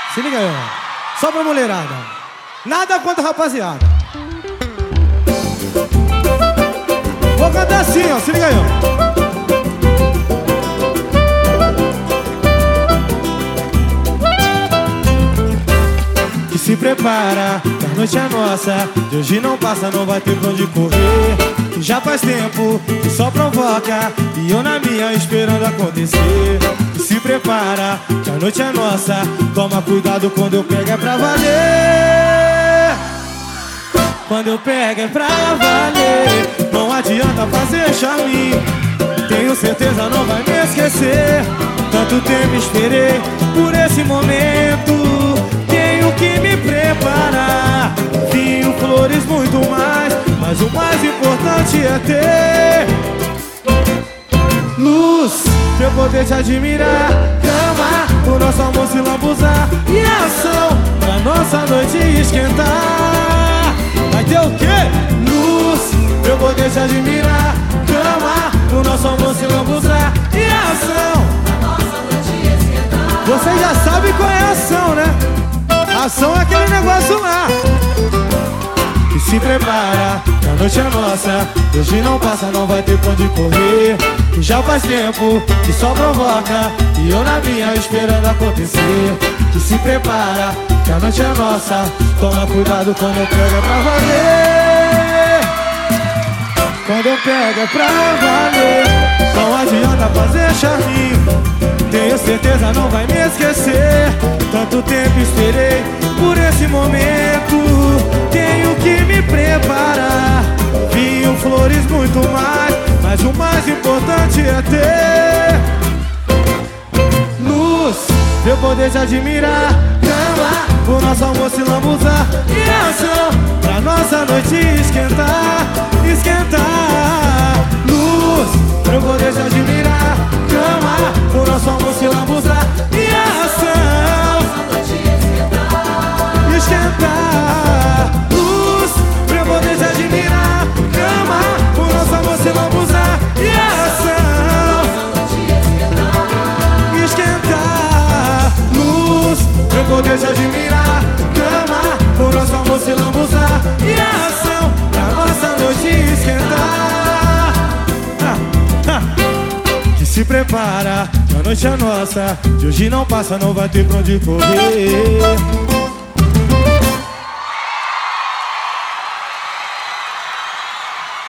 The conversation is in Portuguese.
Se liga aí, ó. Só pra mulherada. Nada contra a rapaziada. Vou cantar assim, ó. Se liga aí, ó. Que se prepara, que a noite é nossa. De hoje não passa, não vai ter pra onde correr. Que já faz tempo que só provoca, e eu na minha esperando acontecer. Que se prepara, que a noite é nossa. Toma cuidado quando eu pego é pra valer. Quando eu pego é pra valer. Não adianta fazer charminho. Tenho certeza não vai me esquecer. Tanto tempo esperei por esse momento. Tenho que me preparar. Vinho, flores, muito mais. Mas o mais importante é ter luz pra eu poder te admirar. Cama, o nosso amor se lambuzar. E ação pra nossa noite esquentar. Vai ter o quê? Luz pra eu poder te admirar. Cama, o nosso amor se lambuzar. E ação pra nossa noite esquentar. Você já sabe qual é a ação, né? A ação é aquele negócio lá. Que se prepara, que a noite é nossa. Hoje não passa, não vai ter pra onde correr. Que já faz tempo que só provoca, e eu na minha esperando acontecer. Que se prepara, que a noite é nossa. Toma cuidado quando eu pego é pra valer. Quando eu pego é pra valer. Não adianta fazer charminho. Tenho certeza não vai me esquecer. Tanto tempo esperei por esse momento. Tenho que me preparar. Vinho, flores, muito mais. Mas o mais importante é ter luz pra eu poder te admirar. Cama, o nosso amor se lambuzar. E ação pra nossa noite esquentar. Esquentar. Luz pra eu poder te admirar. Cama, o nosso amor se lambuzar. E ação esquentar. Luz pra eu poder te admirar. Cama, o nosso amor se lambuzar. E ação esquentar. Luz pra eu poder te admirar. Cama, o nosso amor se lambuzar. E ação pra nossa noite esquentar. Que se prepara, que a noite é nossa. De hoje não passa, não vai ter pra onde correr.